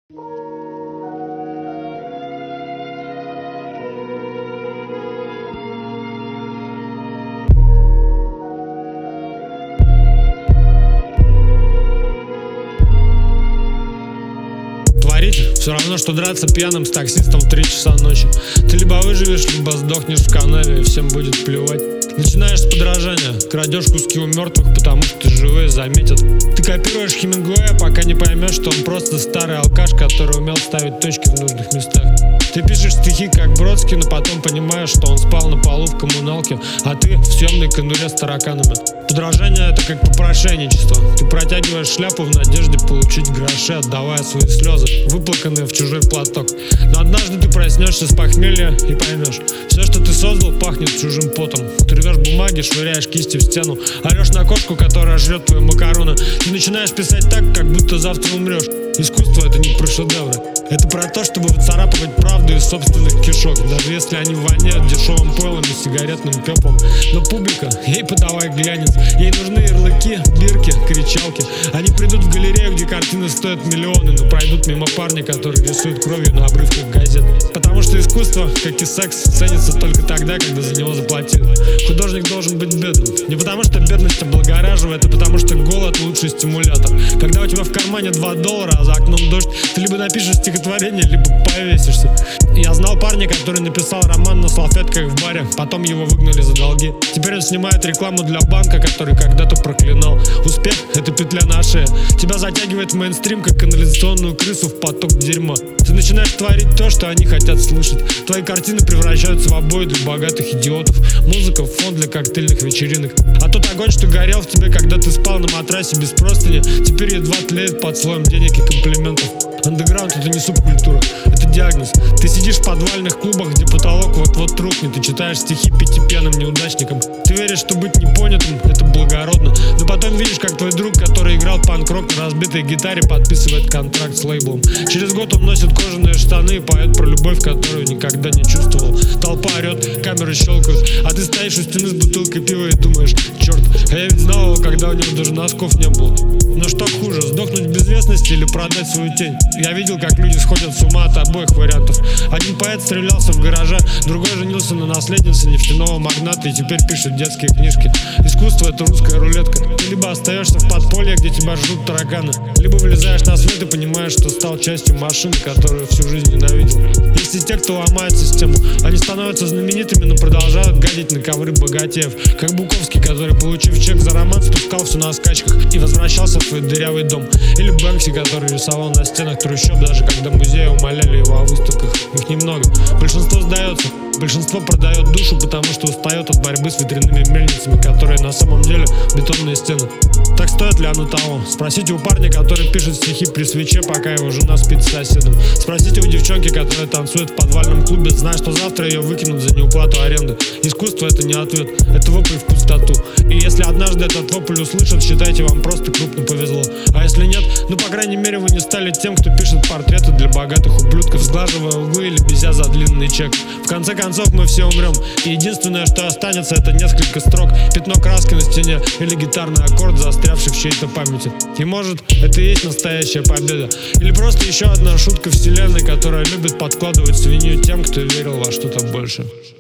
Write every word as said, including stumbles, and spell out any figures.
Творить все равно, что драться пьяным с таксистом в три часа ночи. Ты либо выживешь, либо сдохнешь в канаве, и всем будет плевать. Начинаешь с подражания, крадешь куски у мертвых, потому что живые заметят. Ты копируешь Хемингуэя, пока не поймешь, что он просто старый алкаш, который умел ставить точки в нужных местах. Ты пишешь стихи как Бродский, но потом понимаешь, что он спал на полу в коммуналке, а ты в съемной конуре с тараканами. Подражание — это как попрошайничество. Ты протягиваешь шляпу в надежде получить гроши, отдавая свои слезы, выплаканные в чужой платок. Но однажды ты проснешься с похмелья и поймешь: все, что ты создал, пахнет чужим потом. Ты рвешь бумаги, швыряешь кисти в стену, орешь на кошку, которая жрет твои макароны. Ты начинаешь писать так, как будто завтра умрешь. Искусство — это не про шедевры. Это про то, чтобы выцарапывать правду из собственных кишок, даже если они воняют дешевым пойлом и сигаретным пеплом. Но публика, ей подавай глянец. Ей нужны ярлыки, бирки, кричалки. Они придут в галерею, где картины стоят миллионы, но пройдут мимо парня, который рисует кровью на обрывках газет. Потому что искусство, как и секс, ценится только тогда, когда за него заплатили. Художник должен быть бедным. Не потому что бедность облагораживает, а потому что голод — лучший стимулятор. Когда у тебя в кармане два доллара, а за окном дождь, ты либо напишешь стихотворение, либо повесишься. Я знал парня, который написал роман на салфетках в баре, потом его выгнали за долги. Теперь он снимает рекламу для банка, который когда-то проклинал. Успех — это петля на шее. Тебя затягивает в мейнстрим, как канализационную крысу в поток дерьма. Ты начинаешь творить то, что они хотят слышать. Твои картины превращаются в обои для богатых идиотов, музыка в фон для коктейльных вечеринок. А тот огонь, что горел в тебе, когда ты спал на матрасе без простыни, теперь едва тлеет под слоем денег и комплиментов. Андеграунд — это не субкультура, это диагноз. Ты сидишь в подвальных клубах, где потолок вот-вот рухнет, и читаешь стихи пяти пьяным неудачникам. Ты веришь, что быть непонятым — это благородно, но потом видишь, как твой друг, который играл панк-рок на разбитой гитаре, подписывает контракт с лейблом. Через год он носит кожаные штаны и поет про любовь, которую никогда не чувствовал. Толпа орет, камеры щелкают, а ты стоишь у стены с бутылкой пива и думаешь: черт, а я ведь знал его, когда у него даже носков не было. Но что хуже, сдохнуть в безвестности или продать свою тень? Я видел, как люди сходят с ума от обоих вариантов. Один поэт стрелялся в гараже, другой женился на наследнице нефтяного магната и теперь пишет детские книжки. Искусство — это русская рулетка. Ты либо остаешься в подполье, где тебя ждут тараканы, либо вылезаешь на свет и понимаешь, что стал частью машины, которую всю жизнь ненавидел. Есть и те, кто ломает систему. Они становятся знаменитыми, но продолжают гадить на ковры богатеев. Как Буковский, который, получив чек за роман, спускал все на скачках и возвращался в свой дырявый дом. Или Бэнкси, который рисовал на стенах трущоб, даже когда музеи умоляли его о выставках. Их немного. Большинство сдается. Большинство продает душу, потому что устает от борьбы с ветряными мельницами, которые на самом деле бетонные стены. Так стоит ли оно того? Спросите у парня, который пишет стихи при свече, пока его жена спит с соседом. Спросите у девчонки, которая танцует в подвальном клубе, зная, что завтра ее выкинут за неуплату аренды. Искусство — это не ответ, это вопль в пустоту. И если однажды этот вопль услышат, считайте, вам просто крупно повезло. А если нет, ну по крайней мере вы не стали тем, кто пишет портреты для богатых ублюдков, сглаживая углы или безя за длинный чек. В конце концов мы все умрем, и единственное, что останется, это несколько строк, пятно краски на стене или гитарный аккорд, застрявший в чьей-то памяти. И может, это и есть настоящая победа, или просто еще одна шутка вселенной, которая любит подкладывать свинью тем, кто верил во что-то больше.